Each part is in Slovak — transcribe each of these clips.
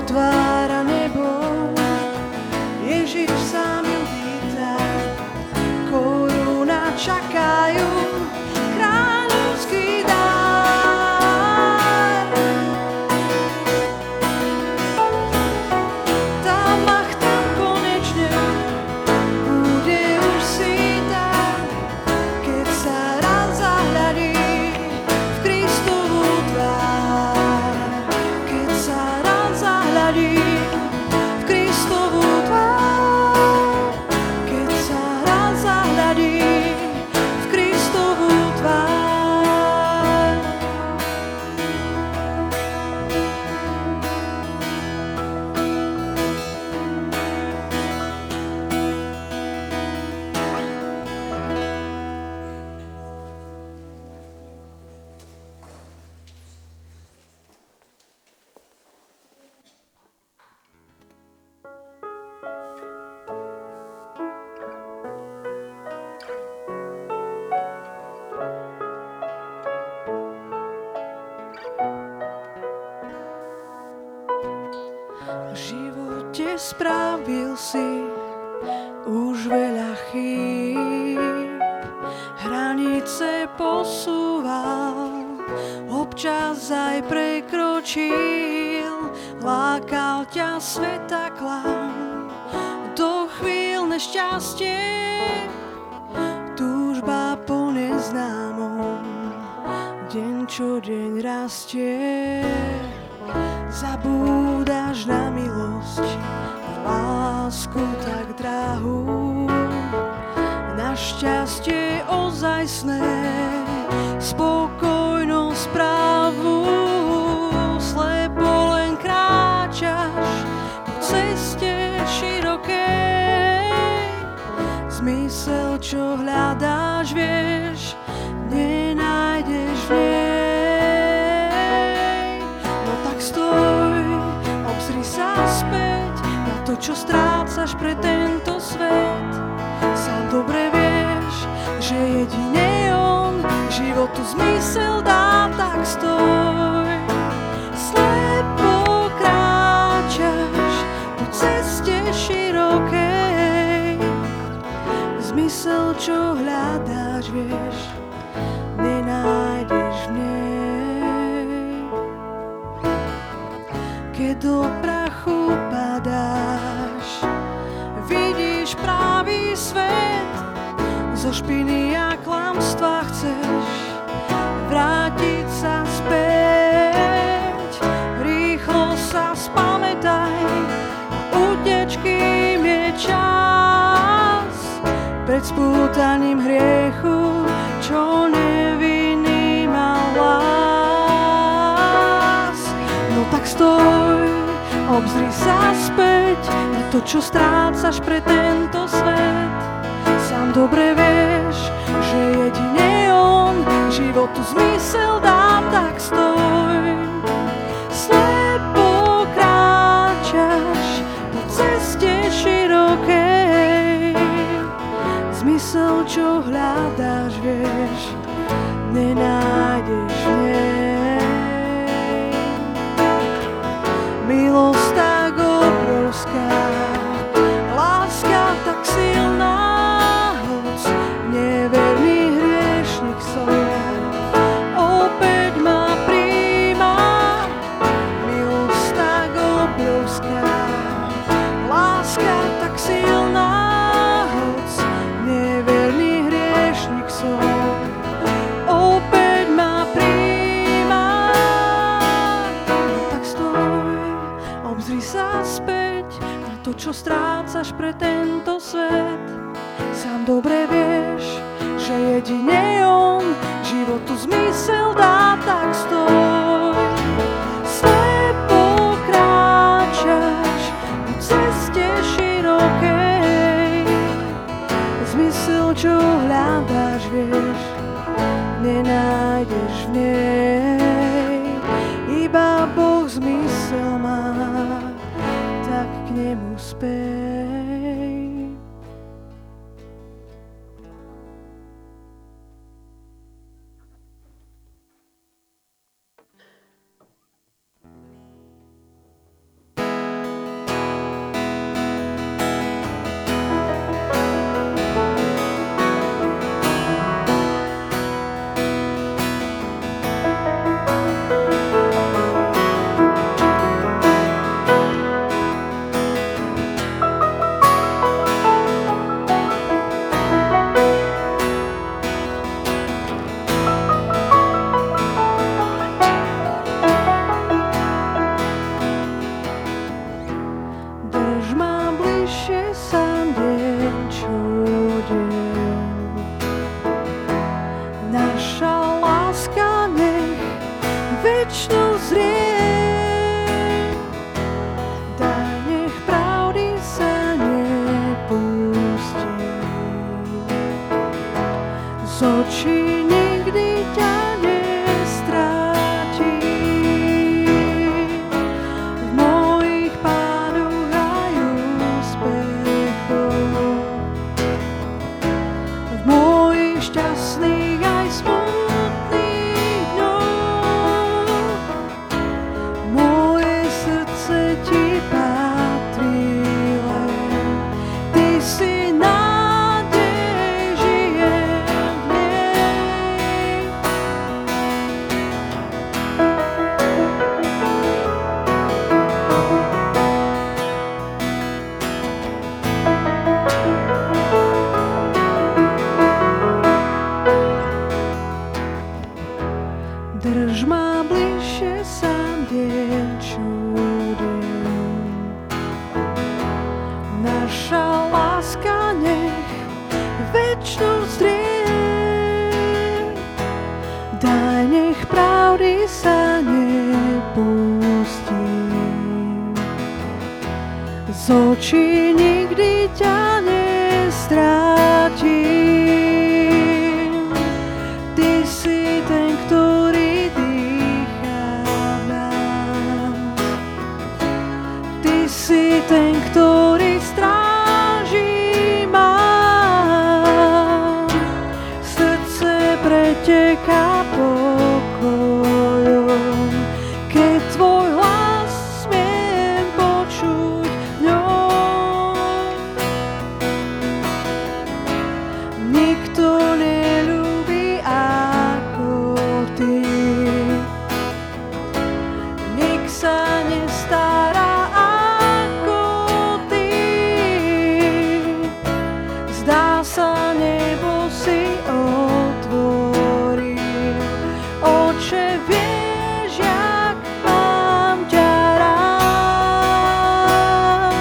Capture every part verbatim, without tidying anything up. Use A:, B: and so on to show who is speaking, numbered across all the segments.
A: otvára nebo, Ježiš sám ju víta, koruna čakajú, kráľovský dar. Tá mach tam konečne bude už síta, keď sa raz zahľadí v Kristovu tvár. Keď sa raz zahľadí v Kristovu tvár. Keď sa raz zahľadí v Kristovu tvár. V živote spravil si už veľa chýb, hranice posúval, občas aj prekročil, lákal ťa sveta klam, do chvíľ nešťastie, túžba po neznámom, deň čo deň rastie. Zabúdaš na milosť, lásku tak drahú, na šťastie ozajstné, spokojnosť správu. Slepo len kráčaš po ceste širokej, zmysel, čo hľadáš, vieš, nenájdeš v nej. Stoj, obzri sa späť na to, čo strácaš pre tento svet. Sám dobre vieš, že jedine on životu zmysel dá, tak stoj. Slepo kráčaš po ceste širokej, zmysel, čo hľadáš, vieš, nenájdeš v nej. Keď do prachu padáš, vidíš pravý svet, zo špiny a klamstva chceš vrátiť sa späť. Rýchlo sa spamätaj, utečky je čas, pred spútaním hriechu, čo nevinný mal lás. No tak stoj, obzri sa späť na to, čo strácaš pre tento svet. Sám dobre vieš, že jedine on životu zmysel dá, tak stoj. Slepo kráčaš po ceste širokej, zmysel, čo hľadáš, vieš, nenájdeš v nej. Milosť tak obrovská, láska tak silná, hoc neverný hriešnik som ja, opäť ma prijíma. Milosť tak obrovská, láska tak silná, hoc neverný hriešnik som, opäť ma prijíma. Tak stoj, obzri sa späť na to, čo strácaš pre tento svet. Sám dobre vieš, že jedine on životu zmysel dá, tak stoj. Slepo kráčaš po ceste širokej, zmysel, čo hľadáš, vieš, nenájdeš v nej. Iba Boh zmysel má, tak k nemu spej. čudeň. Naša láska nech večnosť zrie, daj nech pravdy sa nepustí. Z očí nikdy ťa nestrátim. Ty si ten, ktorý dýchá v nás. Ty si ten, ktorý stráži ma. Srdce preteká pokojom, keď tvoj hlas smiem počuť v ňom. Nikto neľúbi ako ty, nik sa nestará ako ty. Zdá sa, nebo si otvoril, Oče, vieš, jak mám ťa rád.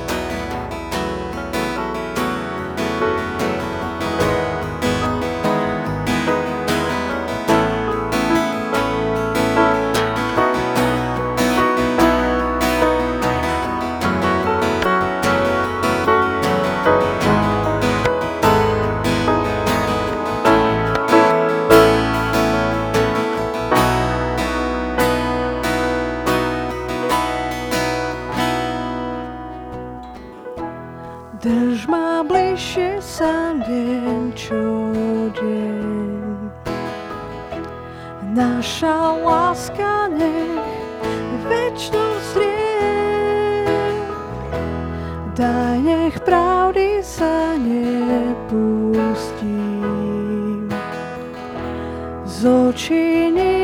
A: Drž ma bližšie sa deň čo deň. Naša láska nech večnosť zrie, daj nech pravdy sa nepustí. Z očí